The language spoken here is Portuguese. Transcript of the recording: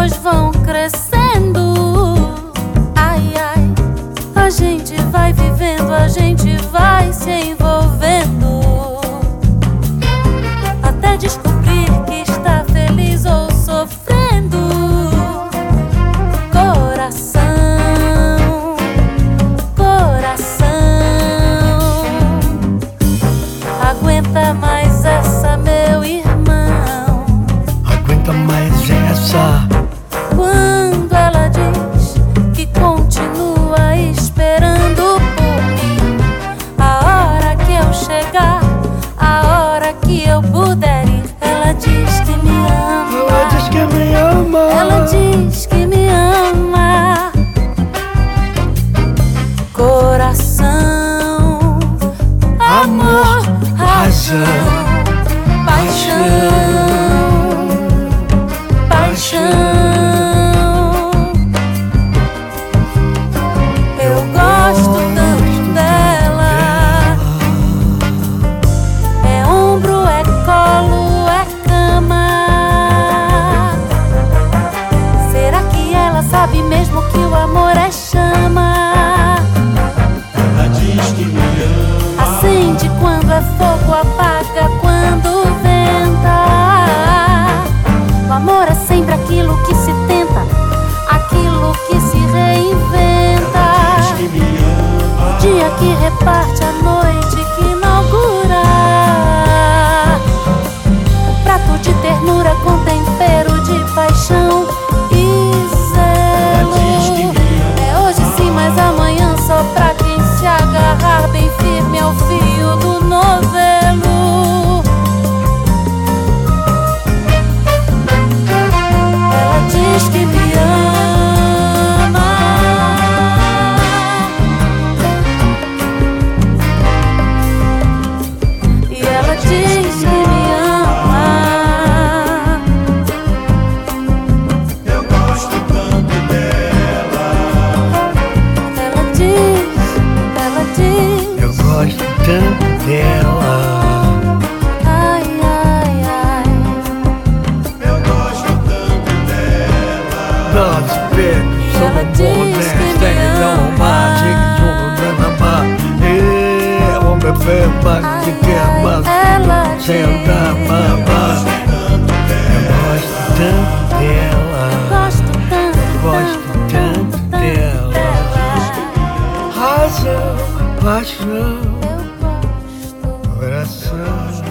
sonhos vão crescendo. Ai, ai, a gente vai vivendo, a gente vai se envolvendo, até descobrir que está feliz ou sofrendo. Coração, coração, aguenta mais essa, meu irmão. Aguenta mais essa. Quando ela diz que continua esperando por mim, a hora que eu chegar, a hora que eu puder ir, ela diz que me ama. Ela diz que me ama. Ela diz que me ama. Coração, amor, razão, paixão, paixão. Eu gosto tanto dela. É ombro, é colo, é cama. Será que ela sabe mesmo que o amor é chama? Ela diz que me ama. Acende quando é fogo, apaga quando venta. O amor é sempre aquilo que se tenta, aquilo que se reinventa. Ela diz que me ama. O dia que reparte, a noite que inaugura. O prato de ternura com tempero de paixão e Ela diz que zelo. me ama. É hoje sim, mas amanhã só pra quem se agarrar bem firme ao fio do novelo. Ela diz que me ama. E ela diz que me ama. Eu gosto tanto dela. Ela diz, Eu gosto tanto dela. ai, ai, ai. Eu gosto tanto dela. Nós pegos Ela somos diz bons, que me né? Não ama. mais, homem beba que quer mais. Ela Senta, mamãe. Eu gosto tanto dela. Gosto tanto, Gosto tanto dela. Razão, paixão, eu gosto. coração.